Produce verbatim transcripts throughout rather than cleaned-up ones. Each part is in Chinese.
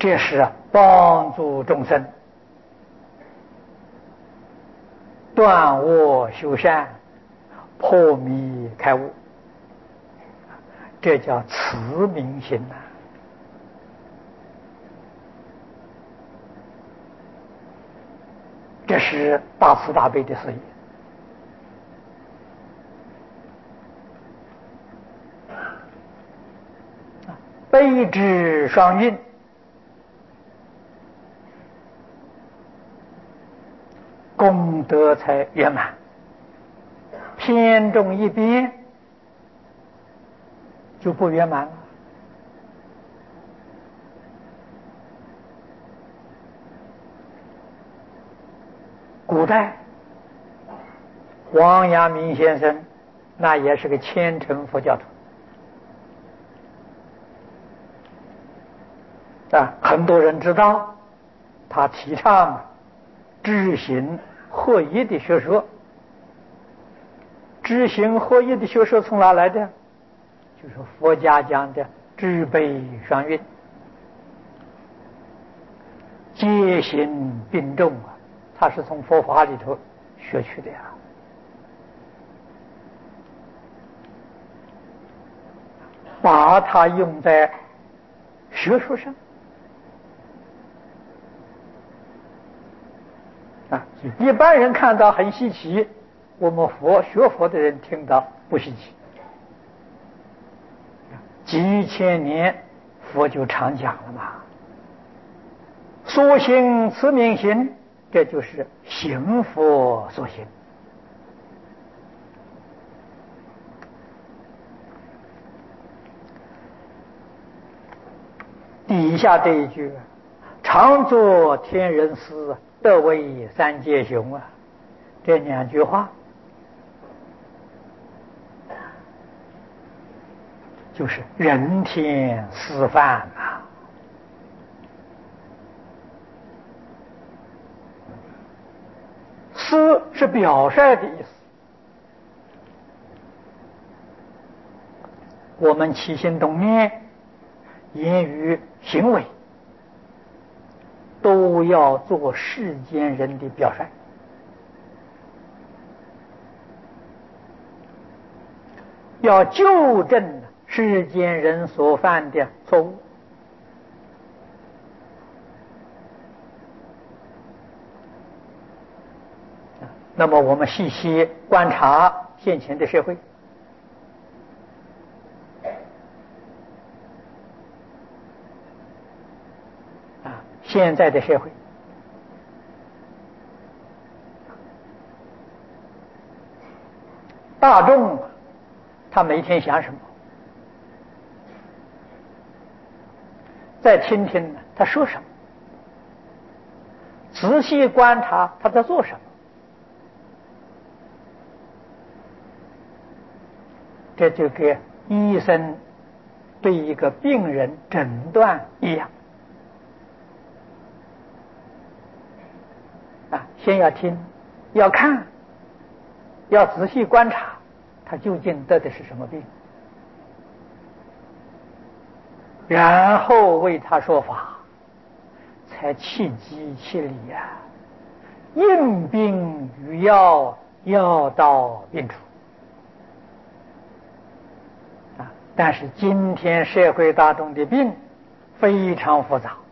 这是帮助众生断恶修善、破迷开悟，这叫慈悯心呐、这是大慈大悲的事业。悲智双运，功德才圆满。偏重一边就不圆满了。古代王阳明先生那也是个虔诚佛教徒啊，很多人知道他提倡知行合一的学说。知行合一的学说从哪来的？就是佛家讲的智悲双运，戒行并重啊，他是从佛法里头学去的呀。把它用在学术上啊，一般人看到很稀奇，我们佛学佛的人听到不稀奇。几千年佛就常讲了嘛，所行持名行，这就是行佛所行。底下这一句，常作天人师，得为三界雄啊，这两句话就是人天师范啊。师是表率的意思，我们起心动念、言语行为都要做世间人的表率，要纠正世间人所犯的错误。那么我们细细观察现前的社会，啊，现在的社会大众他每天想什么？再听听他说什么，仔细观察他在做什么。这就跟医生对一个病人诊断一样啊，先要听，要看，要仔细观察他究竟得的是什么病，然后为他说法，才气机气理呀、啊，应病与药，药到病除。但是今天社会大众的病非常复杂，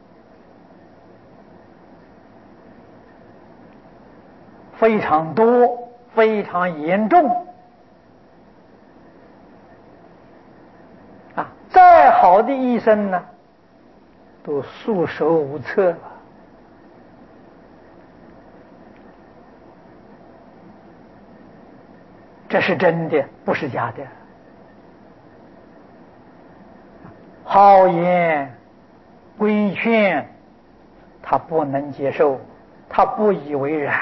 非常多，非常严重啊！再好的医生呢，都束手无策了。这是真的，不是假的。好言规劝他不能接受，他不以为然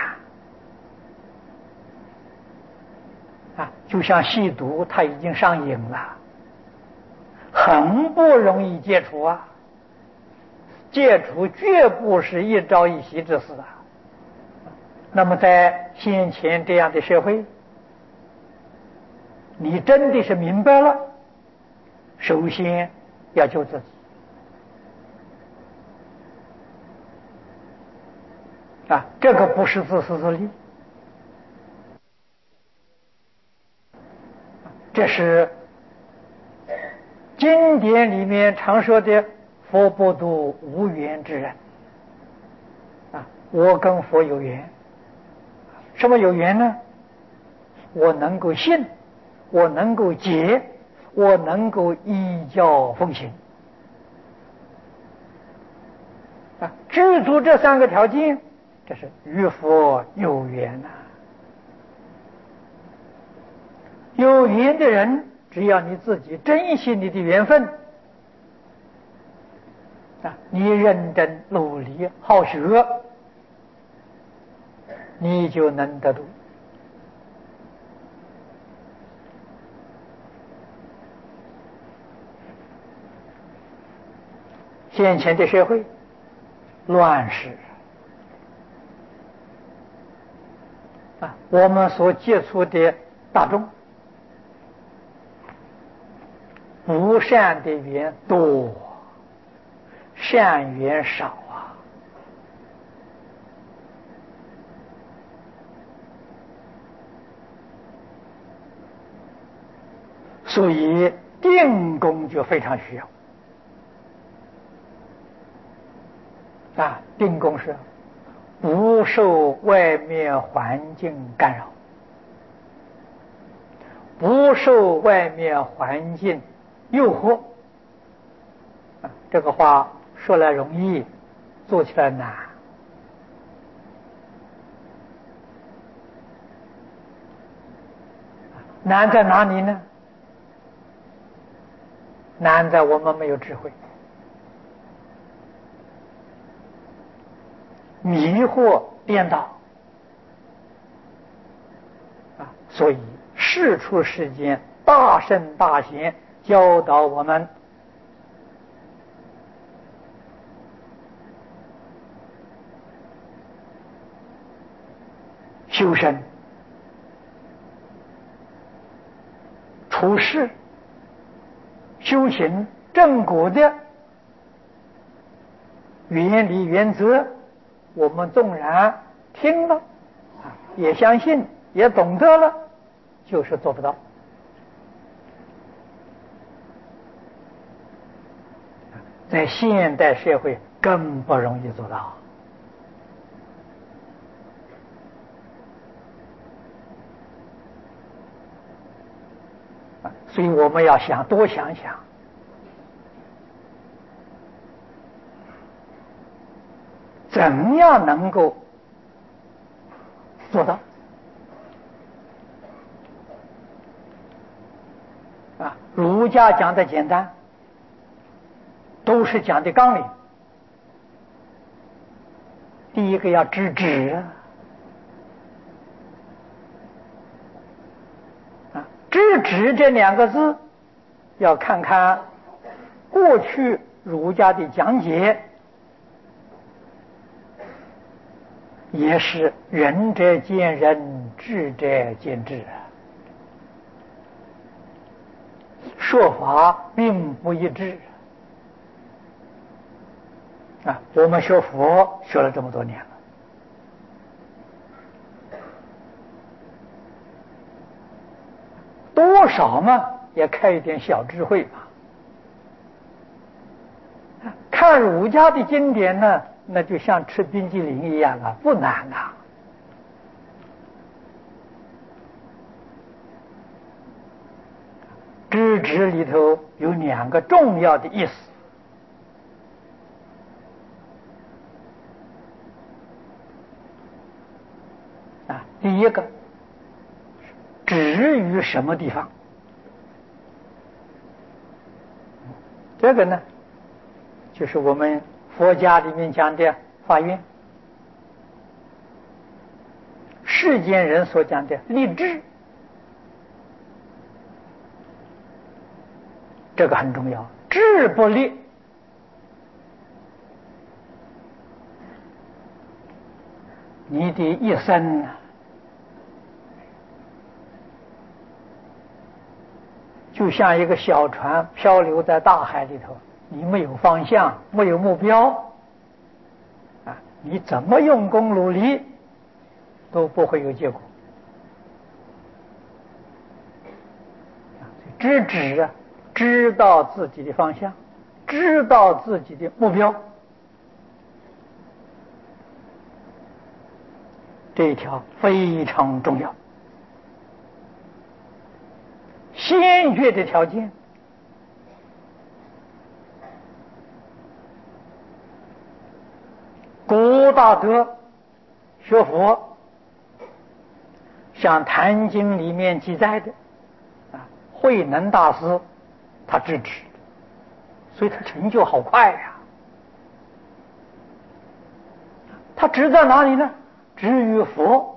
啊，就像吸毒，他已经上瘾了，很不容易戒除啊。戒除绝不是一朝一夕之事啊。那么在先前这样的社会，你真的是明白了，首先要救自己啊，这个不是自私自利，这是经典里面常说的佛不度无缘之人啊。我跟佛有缘，什么有缘呢？我能够信，我能够解，我能够依教奉行啊，具足这三个条件，这是与佛有缘呐、啊。有缘的人，只要你自己珍惜你的缘分啊，你认真努力好学，你就能得度。现前的社会乱世啊，我们所接触的大众不善的缘多，善缘少啊。所以定功就非常需要啊，定功是不受外面环境干扰，不受外面环境诱惑啊，这个话说来容易，做起来难。难在哪里呢？难在我们没有智慧，迷惑颠倒啊！所以世出世间大圣大贤教导我们修身处世修行正果的原理原则，我们纵然听了啊，也相信，也懂得了，就是做不到。在现代社会更不容易做到所以我们要想多想想，怎样能够做到啊？儒家讲的简单，都是讲的纲领。第一个要知止啊，知止这两个字，要看看过去儒家的讲解，也是仁者见仁，智者见智，说法并不一致啊。我们学佛学了这么多年了，多少嘛也开一点小智慧吧。看儒家的经典呢，那就像吃冰激凌一样啊，不难啊。知止里头有两个重要的意思啊，第一个止于什么地方？这个呢，就是我们佛家里面讲的法院，世间人所讲的立志，这个很重要。志不立，你的一生啊，就像一个小船漂流在大海里头，你没有方向，没有目标啊， 你怎么用功努力都不会有结果。知止啊，知道自己的方向，知道自己的目标，这一条非常重要。先决的条件，古大德学佛，像《坛经》里面记载的啊，慧能大师他知止，所以他成就好快呀、啊。他止在哪里呢？止于佛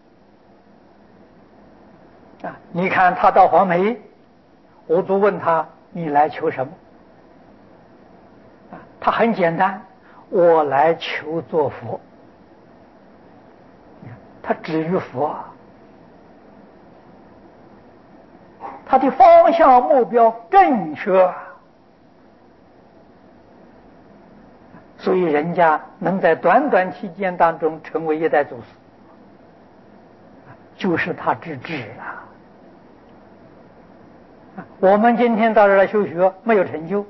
啊！你看他到黄梅，我都问他：“你来求什么？”啊，他很简单，我来求做佛。他止于佛啊，他的方向目标正确，所以人家能在短短期间当中成为一代祖师，就是他知止了。我们今天到这儿来修学，没有成就，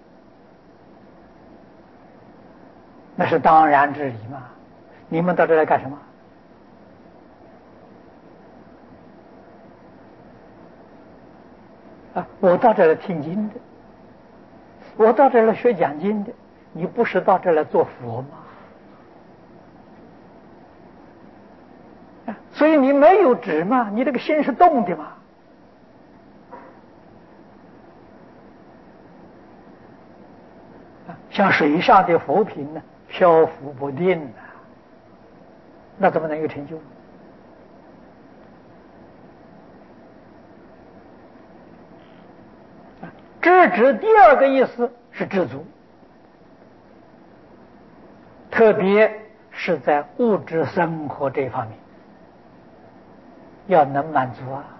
那是当然之理嘛。你们到这儿来干什么？啊，我到这儿来听经的，我到这儿来学讲经的，你不是到这儿来做佛吗？啊，所以你没有止嘛，你这个心是动的嘛。像水上的浮萍呢，漂浮不定啊，那怎么能有成就？知止第二个意思是知足，特别是在物质生活这方面要能满足啊。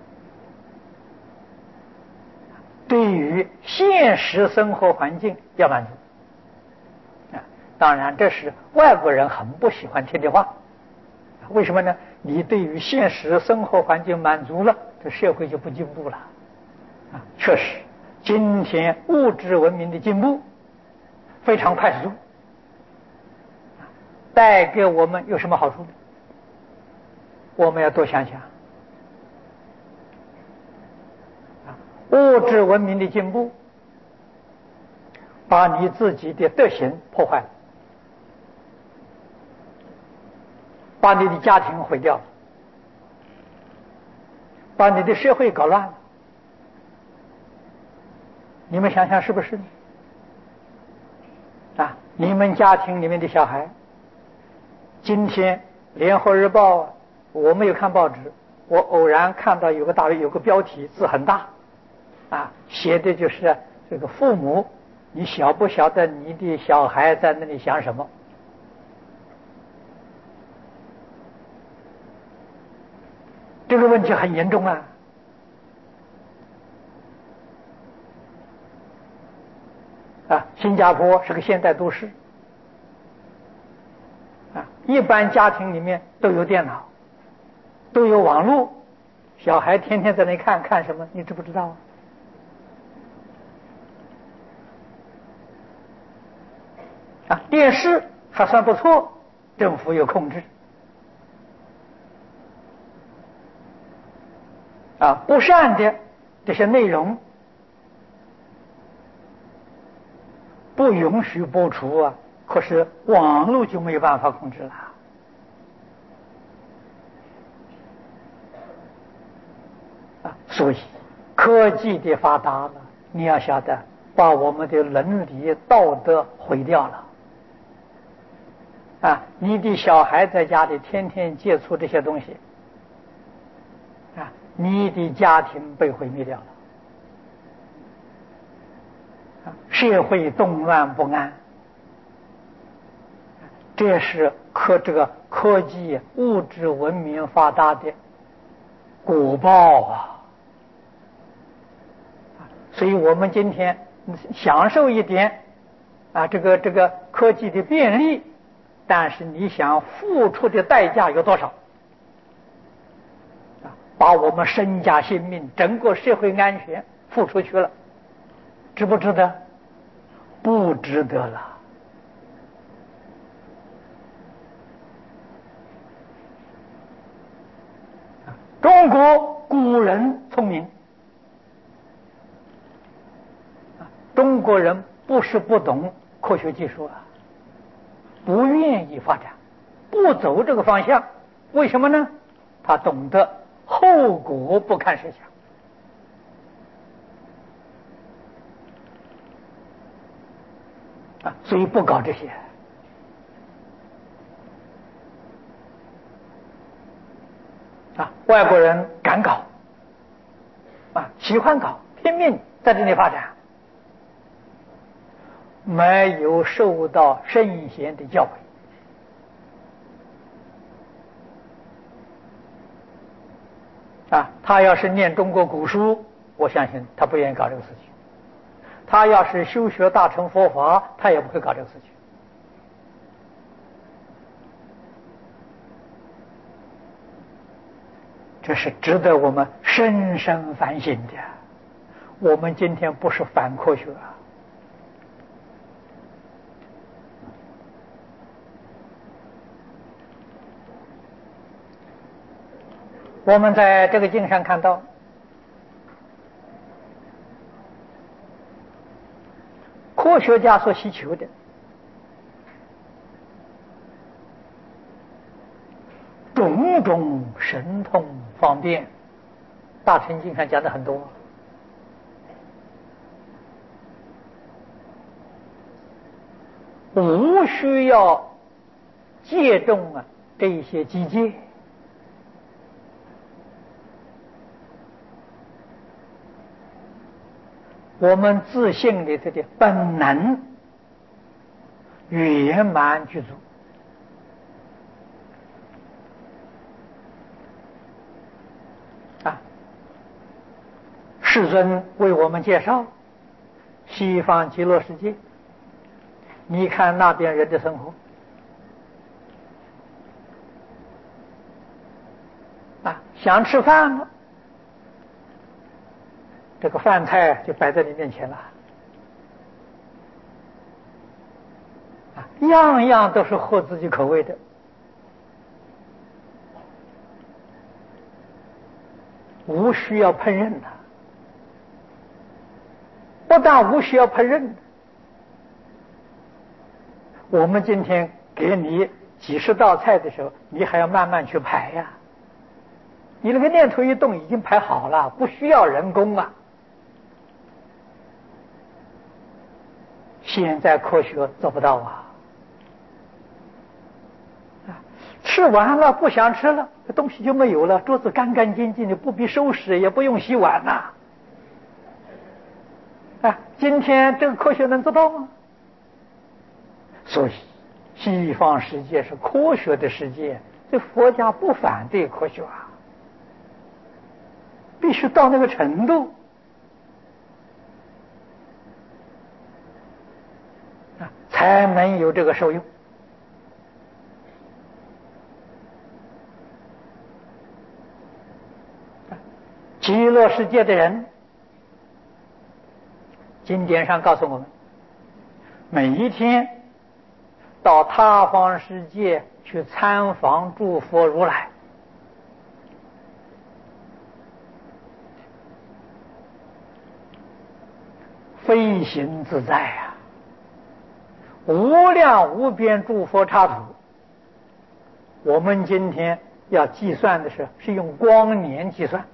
对于现实生活环境要满足啊，当然这是外国人很不喜欢听的话。为什么呢？你对于现实生活环境满足了，这社会就不进步了啊。确实，今天物质文明的进步非常快速，带给我们有什么好处呢？我们要多想想。物质文明的进步把你自己的德行破坏了，把你的家庭毁掉了，把你的社会搞乱了。你们想想是不是呢？啊，你们家庭里面的小孩，今天联合日报我没有看报纸，我偶然看到有个大有个标题，字很大啊，写的就是这个父母，你晓不晓得你的小孩在那里想什么？这个问题很严重啊！啊，新加坡是个现代都市啊，一般家庭里面都有电脑，都有网络，小孩天天在那看看什么？你知不知道啊？啊，电视还算不错，政府有控制。啊，不善的这些内容不允许播出啊，可是网络就没有办法控制了。啊，所以科技的发达了，你要晓得，把我们的伦理道德毁掉了。啊，你的小孩在家里天天接触这些东西，啊，你的家庭被毁灭掉了，啊，社会动乱不安，这是科这个科技物质文明发达的果报啊！所以我们今天享受一点啊，这个这个科技的便利， 但是你想付出的代价有多少？啊，把我们身家性命、整个社会安全付出去了，值不值得？不值得了。中国古人聪明，中国人不是不懂科学技术啊，不愿意发展，不走这个方向，为什么呢？他懂得后果不堪设想啊，所以不搞这些。啊，外国人敢搞，啊，喜欢搞，拼命在这里发展，没有受到圣贤的教诲。啊，他要是念中国古书，我相信他不愿意搞这个事情；他要是修学大乘佛法，他也不会搞这个事情。这是值得我们深深反省的。我们今天不是反科学啊，我们在这个经上看到，科学家所需求的种种神通方便，大乘经上讲的很多。无需要借重啊这一些机械，我们自信的这个本能圆满具足。啊，世尊为我们介绍西方极乐世界，你看那边人的生活啊，想吃饭了，这个饭菜就摆在你面前了，啊，样样都是合自己口味的，无需要烹饪的，不但无需要烹饪的，我们今天给你几十道菜的时候，你还要慢慢去排呀、啊。你那个念头一动，已经排好了，不需要人工啊。现在科学做不到啊！啊，吃完了不想吃了，这东西就没有了，桌子干干净净的，不必收拾，也不用洗碗呐、啊。啊，今天这个科学能做到吗？所以，西方世界是科学的世界，这佛家不反对科学啊，必须到那个程度啊，才能有这个受用。极乐世界的人，经典上告诉我们，每一天到他方世界去参访诸佛如来，飞行自在啊，无量无边诸佛刹土。我们今天要计算的是是用光年计算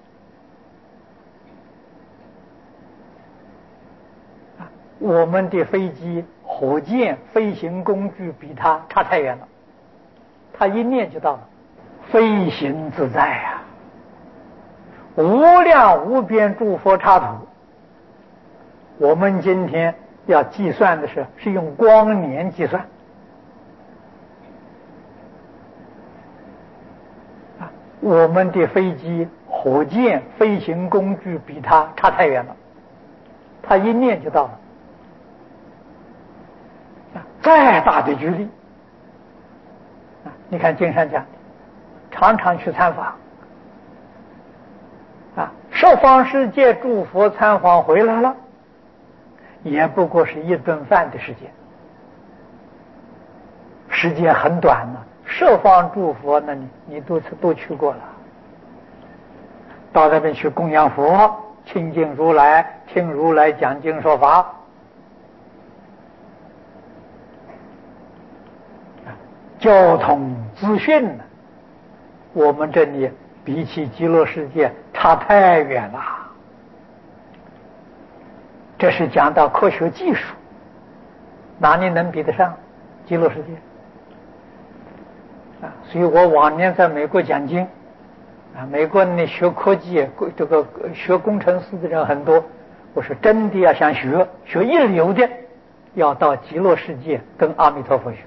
啊，我们的飞机、火箭、飞行工具比它差太远了，它一念就到了，飞行自在啊，无量无边诸佛刹土。我们今天要计算的是是用光年计算啊，我们的飞机、火箭、飞行工具比它差太远了，它一念就到了。再大的距离， 你看经上讲的，常常去参访啊，十方世界诸佛参访回来了，也不过是一顿饭的时间，时间很短呢。十方诸佛呢，你你都都去过了，到那边去供养佛、亲近如来、听如来讲经说法。交通资讯呢，我们这里比起极乐世界差太远了。这是讲到科学技术，哪里能比得上极乐世界啊？所以我往年在美国讲经啊，美国那学科技、这个学工程师的人很多，我说真的要想学学一流的，要到极乐世界跟阿弥陀佛学。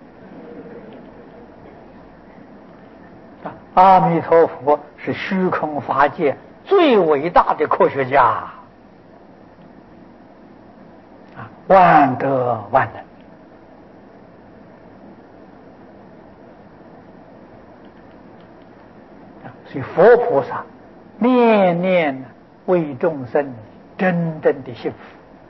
阿弥陀佛是虚空法界最伟大的科学家啊，万德万能啊，所以佛菩萨念念为众生真正的幸福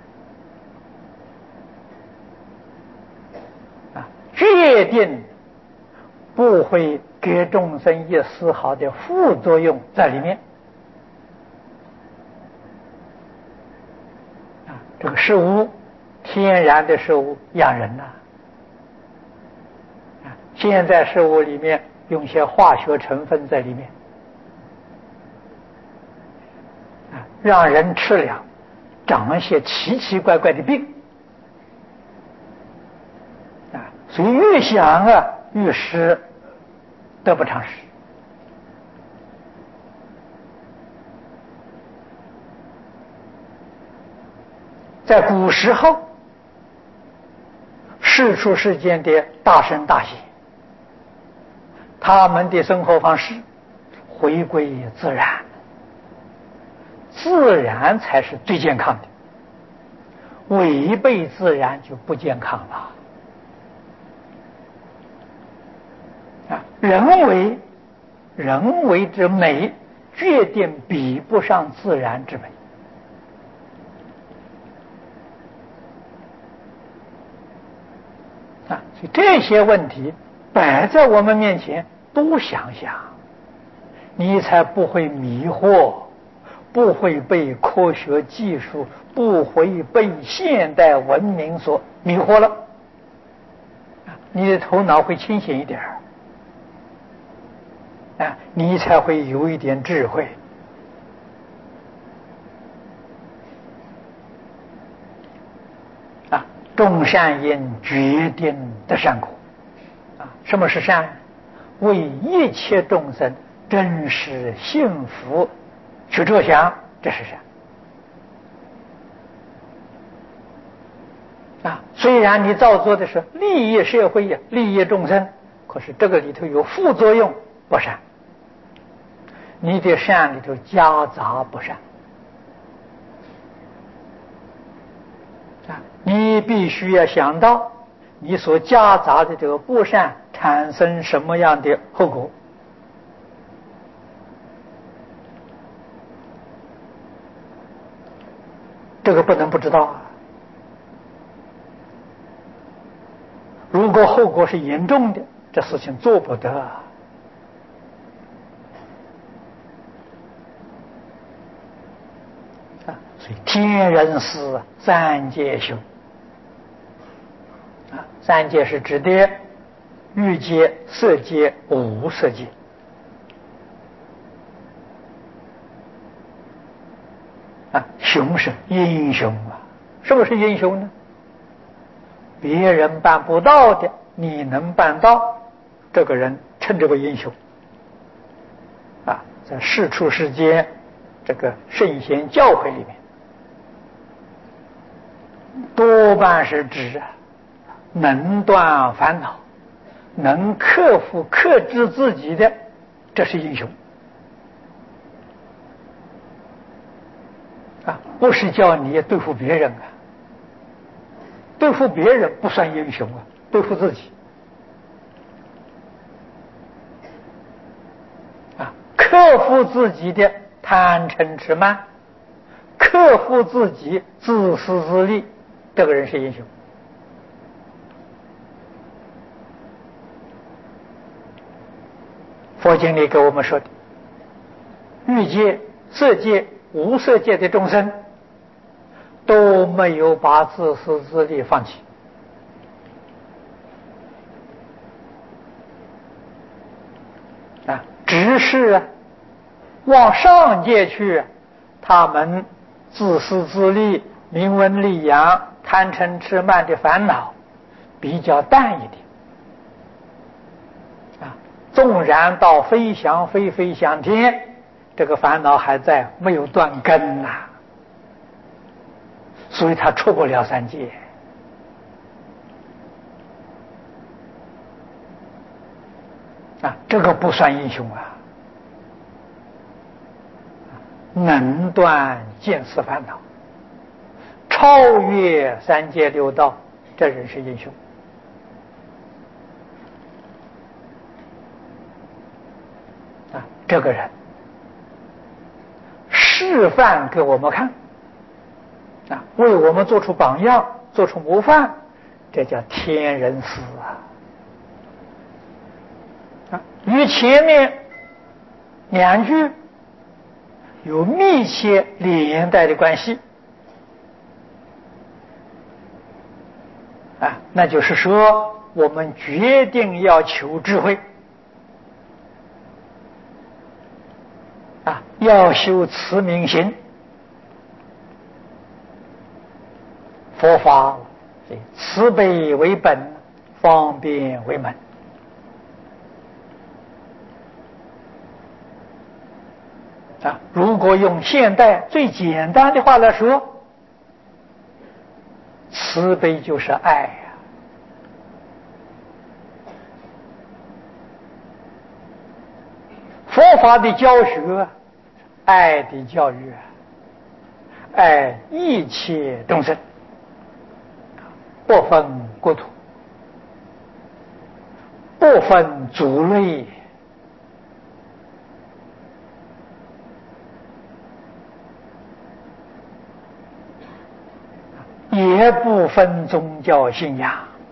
啊，决定不会给众生一丝毫的副作用在里面啊，这个食物天然的食物养人呐、啊，现在食物里面用些化学成分在里面啊，让人吃了长一些奇奇怪怪的病啊，所以越想啊越是得不偿失。在古时候，世出世间的大圣大贤，他们的生活方式回归自然，自然才是最健康的，违背自然就不健康了。啊，人为人为之美，决定比不上自然之美。啊，所以这些问题摆在我们面前，多想想，你才不会迷惑，不会被科学技术，不会被现代文明所迷惑了。你的头脑会清醒一点儿。啊，你才会有一点智慧啊！种善因，决定得善果啊！什么是善？为一切众生真实幸福去着想，这是善啊！虽然你造作的是利益社会呀，利益众生，可是这个里头有副作用，不善。你的善里头夹杂不善啊！你必须要想到你所夹杂的这个不善产生什么样的后果。这个不能不知道啊！如果后果是严重的，这事情做不得啊！所以天人师三界修啊，三界是指的欲界、色界、无色界啊。雄是英雄啊，什么是英雄呢？别人办不到的，你能办到，这个人称之为英雄啊。在世出世间这个圣贤教诲里面，多半是指能断烦恼、能克服克制自己的，这是英雄啊！不是叫你对付别人啊，对付别人不算英雄啊，对付自己服自己的贪嗔痴慢，克服自己自私自利，这个人是英雄。佛经里给我们说的，欲界、色界、无色界的众生都没有把自私自利放弃，啊，只是往上界去，他们自私自利、名闻利养、贪嗔痴慢的烦恼比较淡一点。纵然到飞翔飞飞向天，这个烦恼还在，没有断根呐、啊，所以他出不了三界。啊，这个不算英雄啊，能断见思烦恼，超越三界六道，这人是英雄。啊，这个人示范给我们看，啊，为我们做出榜样，做出模范，这叫天人师啊！啊，与前面两句有密切连带的关系，啊，那就是说，我们决定要求智慧。啊，要修慈悯心，佛法慈悲为本，方便为门。啊，如果用现代最简单的话来说，慈悲就是爱呀、啊。佛法的教学，爱的教育，爱一切众生，不分国土，不分族类，也不分宗教信仰，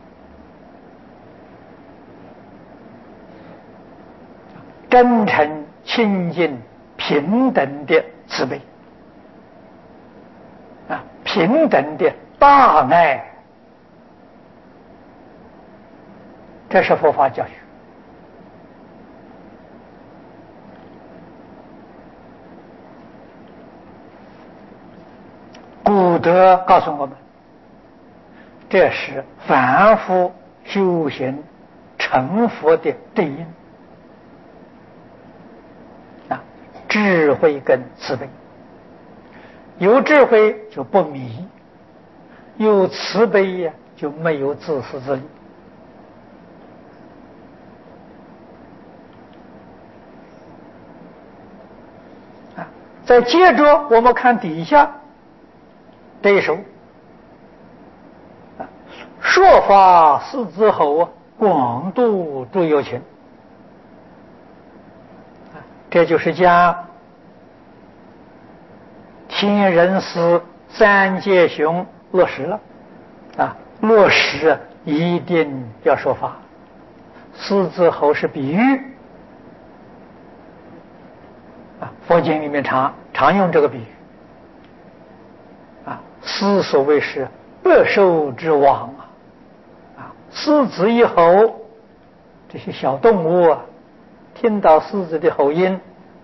真诚、清净、平等的慈悲，啊，平等的大爱，这是佛法教学。古德告诉我们，这是凡夫修行成佛的对应。啊，智慧跟慈悲，有智慧就不迷，有慈悲呀就没有自私自利。啊，再接着我们看底下这一首，啊，说法四之后，广度诸有情。啊，这就是讲天人师三界雄落实了，啊，落实一定要说法。狮子吼是比喻，啊，佛经里面常常用这个比喻，啊，狮所谓是百兽之王啊，啊，狮子一吼，这些小动物啊，听到狮子的吼音，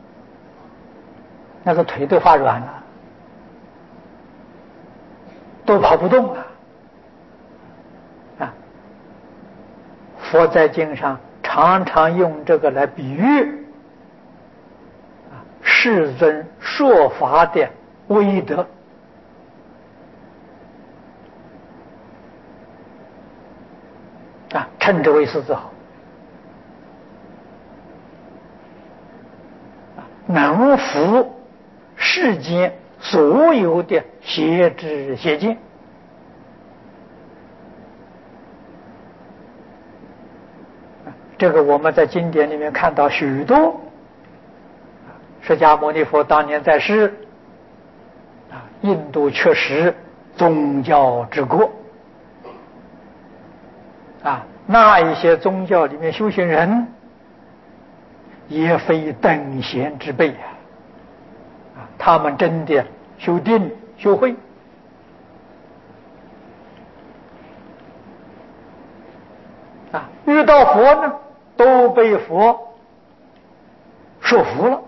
那个腿都发软了，都跑不动了。啊，佛在经上常常用这个来比喻啊世尊说法的威德。啊，称之为狮子吼，能服世间所有的邪知邪见。这个我们在经典里面看到许多释迦牟尼佛当年在世，啊，印度确实宗教之国，啊，那一些宗教里面修行人也非等闲之辈啊，啊，他们真的修定修慧，啊，遇到佛呢，都被佛说服了。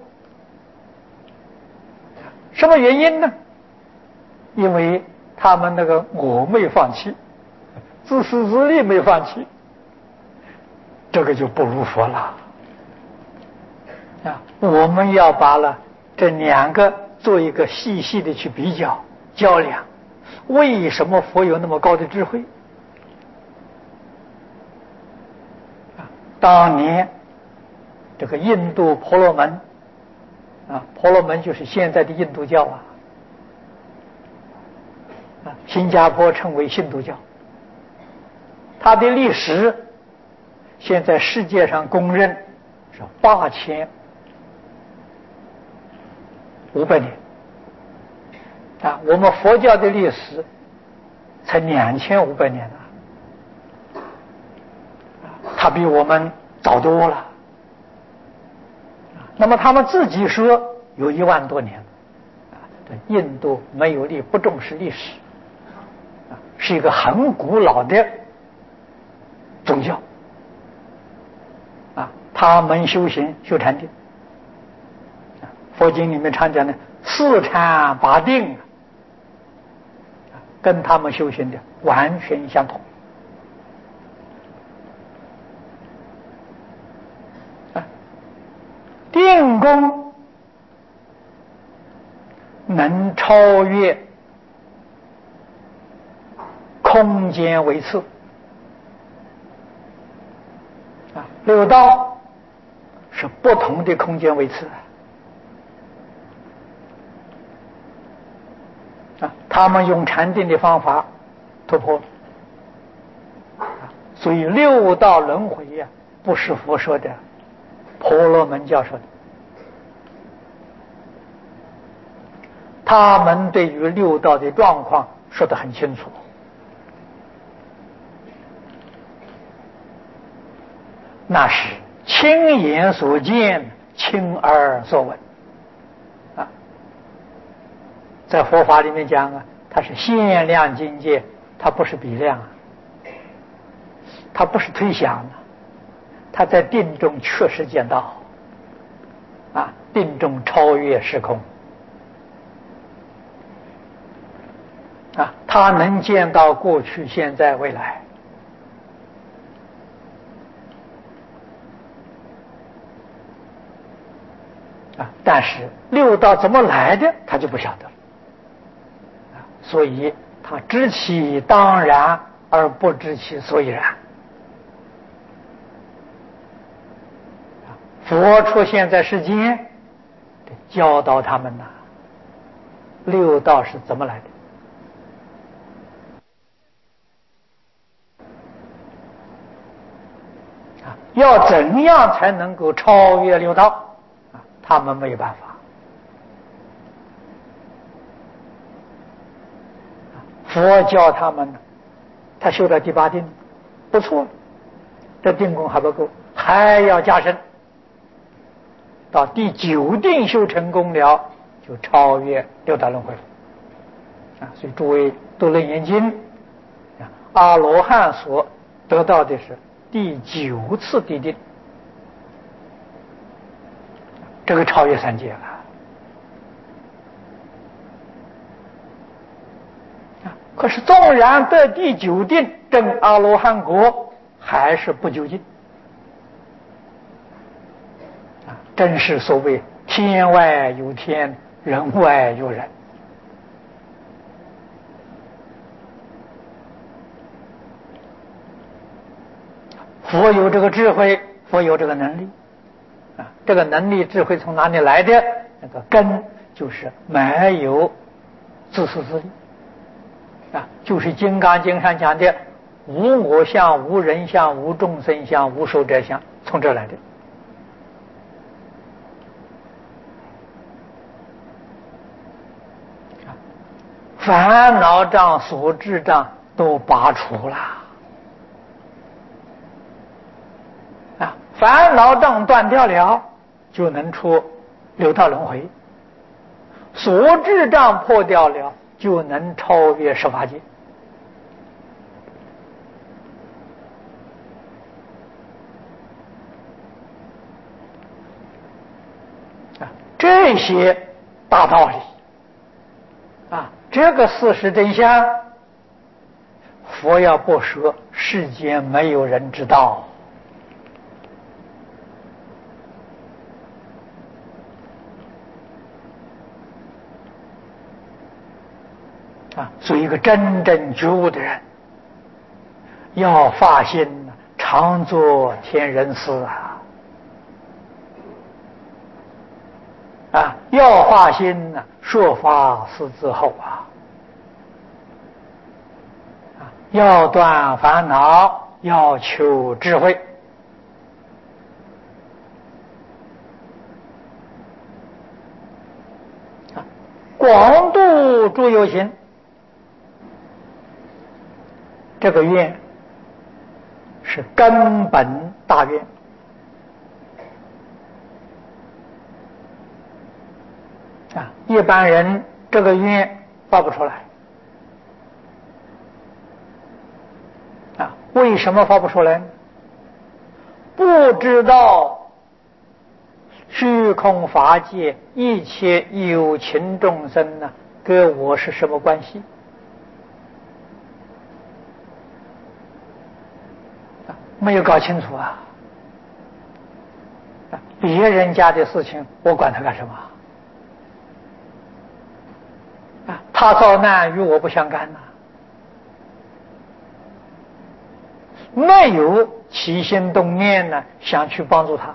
什么原因呢？因为他们那个我没放弃，自私自利没放弃，这个就不如佛了。啊，我们要把了这两个做一个细细的去比较较量，为什么佛有那么高的智慧？啊，当年这个印度婆罗门。啊，婆罗门就是现在的印度教啊，啊，新加坡称为印度教。它的历史现在世界上公认是八千五百年，啊，我们佛教的历史才两千五百年啊，它比我们早多了。那么他们自己说有一万多年，啊，对，印度没有力，不重视历史，啊，是一个很古老的宗教，啊，他们修行修禅定，啊，佛经里面常讲的四禅八定，啊，跟他们修行的完全相同。定功能超越空间维次，啊，六道是不同的空间维次，啊，他们用禅定的方法突破，啊，所以六道轮回呀，不是佛说的，婆罗门教授的。他们对于六道的状况说得很清楚，那是亲眼所见，亲耳所闻啊。在佛法里面讲啊，它是限量境界，它不是比量啊，它不是推想啊，它在定中确实见到啊，定中超越时空。啊，他能见到过去、现在、未来，啊，但是六道怎么来的，他就不晓得了，啊，所以他知其当然而不知其所以然。佛出现在世间，教导他们呐，六道是怎么来的。要怎样才能够超越六道啊？他们没有办法。佛教他们呢，他修到第八定，不错，这定功还不够，还要加深。到第九定修成功了，就超越六道轮回了啊！所以诸位读《楞严经》，阿罗汉所得到的是第九次地定，这个超越三界了。可是纵然得第九定证阿罗汉果，还是不究竟啊！真是所谓天外有天，人外有人。佛有这个智慧，佛有这个能力啊！这个能力智慧从哪里来的？那个根就是没有自私自利啊，就是《金刚经》上讲的无我相、无人相、无众生相、无寿者相，从这来的烦恼障、所知障都拔除了啊！烦恼障断掉了，就能出六道轮回；所知障破掉了，就能超越十法界。啊，这些大道理啊，这个事实真相，佛要不说，世间没有人知道。啊，做一个真正觉悟的人，要发心常做天人事啊！啊，要发心呢，说法是之后啊！啊，要断烦恼，要求智慧。啊，广度诸有情。这个愿是根本大愿啊，一般人这个愿发不出来啊。为什么发不出来呢？不知道虚空法界一切有情众生呢，跟我是什么关系？没有搞清楚啊！别人家的事情，我管他干什么？啊，他遭难与我不相干呐、啊，没有起心动念呢，想去帮助他。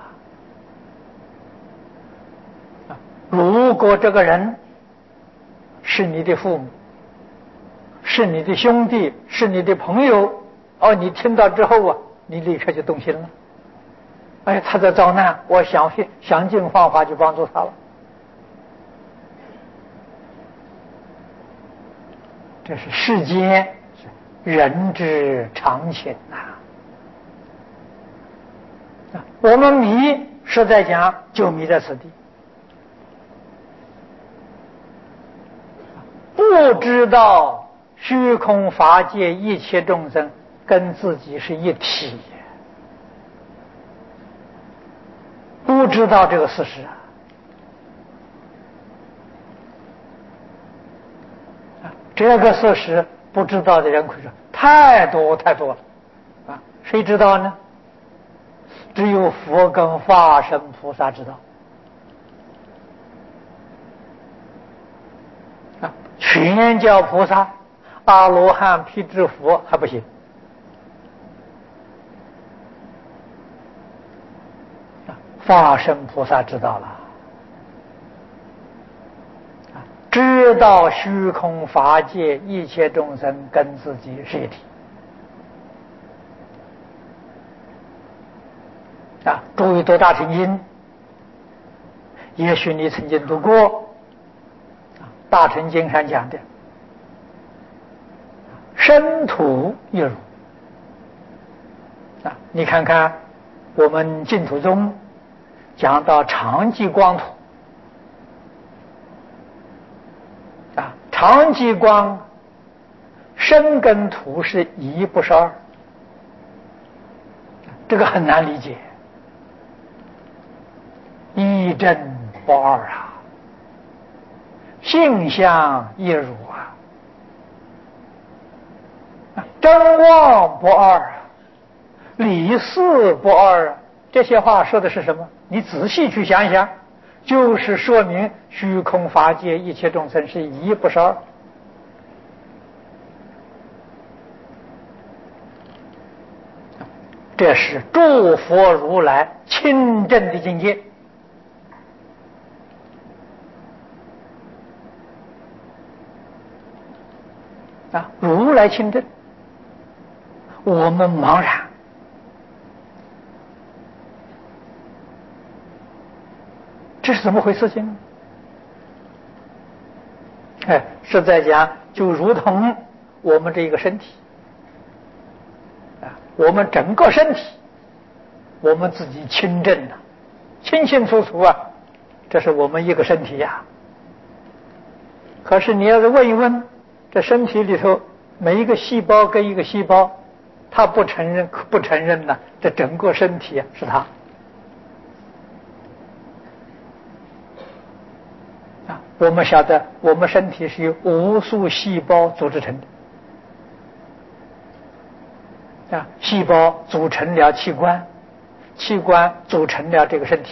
啊，如果这个人是你的父母，是你的兄弟，是你的朋友，哦，你听到之后啊，你立刻就动心了。哎，他在遭难，我想想尽方法去帮助他了。这是世间人之常情呐、啊。我们迷，实在讲就迷在此地，不知道虚空法界一切众生跟自己是一体，不知道这个事实啊。这个事实不知道的人可是太多太多了啊！谁知道呢？只有佛跟化身菩萨知道啊！全教菩萨、阿罗汉、辟支佛还不行啊！化身菩萨知道了。知道虚空法界一切众生跟自己是一体啊！诸位读大乘经，也许你曾经读过啊，大乘经上讲的身土一如啊，你看看我们净土中讲到常寂光土。啊，常寂光身跟土是一不是二，这个很难理解。一真不二啊，性相一如啊，真妄不二啊，理事不二啊。这些话说的是什么？你仔细去想一想，就是说明虚空法界一切众生是一不是二。这是诸佛如来亲证的境界啊！如来亲证，我们茫然，这是怎么回事情？ 实在讲，就如同我们这一个身体啊，我们整个身体，我们自己清正啊，清清楚楚啊，这是我们一个身体呀、啊。可是你要是问一问，这身体里头每一个细胞跟一个细胞，他不承认不承认呢？这整个身体啊是他啊。我们晓得，我们身体是由无数细胞组织成的啊，细胞组成了器官，器官组成了这个身体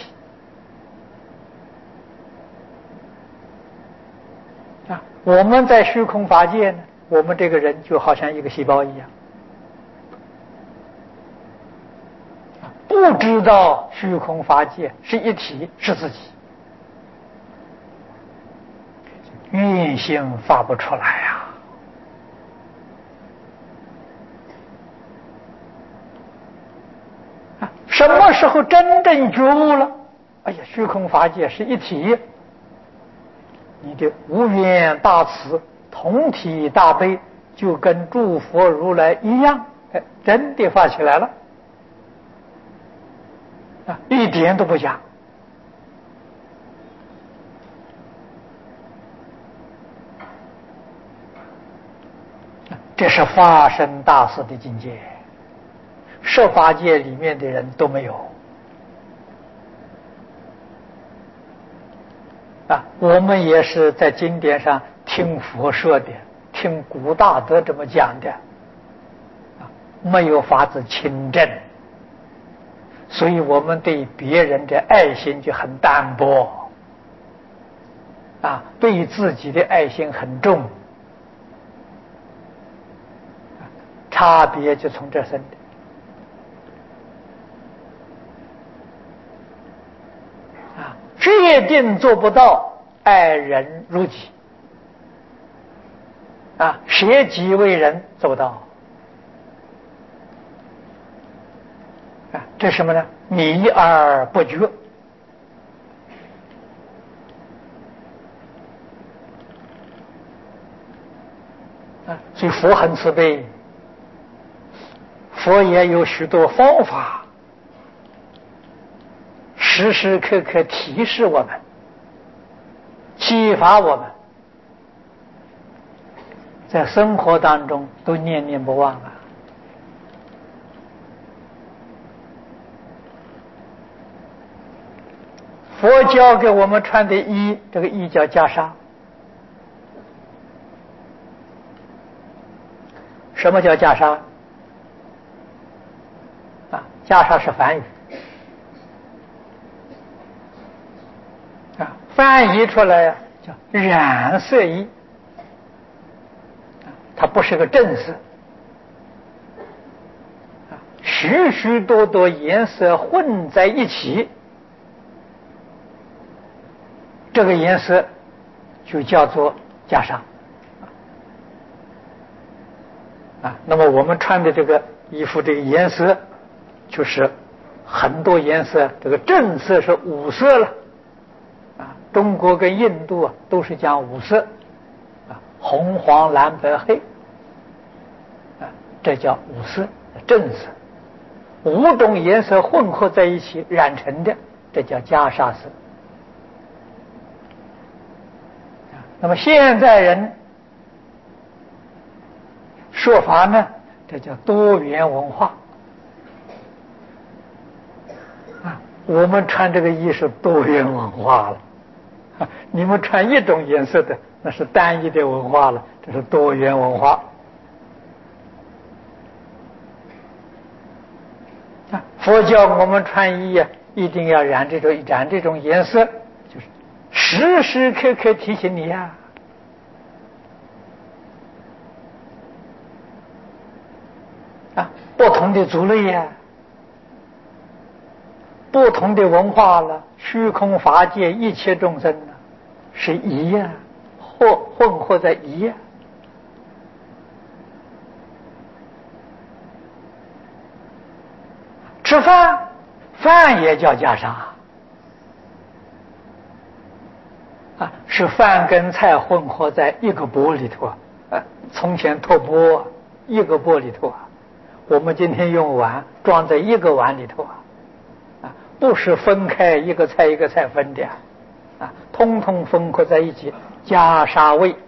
啊。我们在虚空法界呢，我们这个人就好像一个细胞一样。不知道虚空法界是一体，是自己，愿心发不出来呀、啊！啊，什么时候真正觉悟了？哎呀，虚空法界是一体，你的无缘大慈、同体大悲，就跟诸佛如来一样，哎，真的发起来了。啊，一点都不假。这是发生大事的境界，设法界里面的人都没有。啊，我们也是在经典上听佛说的，听古大德这么讲的，啊，没有法子亲证。所以我们对别人的爱心就很淡薄，啊，对自己的爱心很重，差别就从这生的。啊，决定做不到爱人如己，啊，舍己为人做不到。啊，这是什么呢？迷而不觉。啊，所以佛很慈悲，佛也有许多方法，时时刻刻提示我们，启发我们，在生活当中都念念不忘啊。佛教给我们穿的衣，这个衣叫袈裟。什么叫袈裟？啊，袈裟是梵语啊，翻译出来叫染色衣，它不是个正色啊，许许多多颜色混在一起，这个颜色就叫做袈裟啊。那么我们穿的这个衣服，这个颜色就是很多颜色，这个正色是五色了啊。中国跟印度啊都是讲五色啊，红黄蓝白黑啊，这叫五色正色。五种颜色混合在一起染成的，这叫袈裟色。那么现在人说法呢，这叫多元文化啊。我们穿这个衣是多元文化了啊，你们穿一种颜色的那是单一的文化了，这是多元文化啊。佛教我们穿衣啊，一定要染这种染这种颜色，就是时时刻刻提醒你呀、啊，啊，不同的族类呀、啊，不同的文化了，虚空法界一切众生呢、啊，是一呀、啊，或混合在一呀、啊。吃饭，饭也叫袈裟啊， 是饭跟菜混合在一个钵里头啊。啊，从前托钵一个钵里头啊，我们今天用碗装在一个碗里头啊，啊，不是分开一个菜一个菜分的啊，通通分合在一起，加沙味